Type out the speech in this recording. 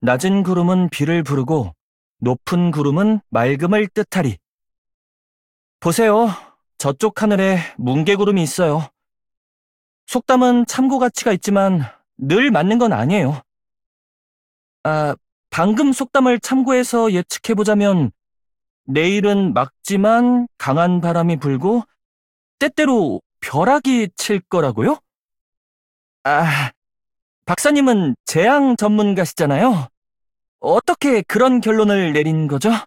낮은 구름은 비를 부르고 높은 구름은 맑음을 뜻하리. 보세요. 저쪽 하늘에 뭉게구름이 있어요. 속담은 참고 가치가 있지만 늘 맞는 건 아니에요. 아, 방금 속담을 참고해서 예측해보자면 내일은 맑지만 강한 바람이 불고 때때로 벼락이 칠 거라고요? 아, 박사님은 재앙 전문가시잖아요. 어떻게 그런 결론을 내린 거죠?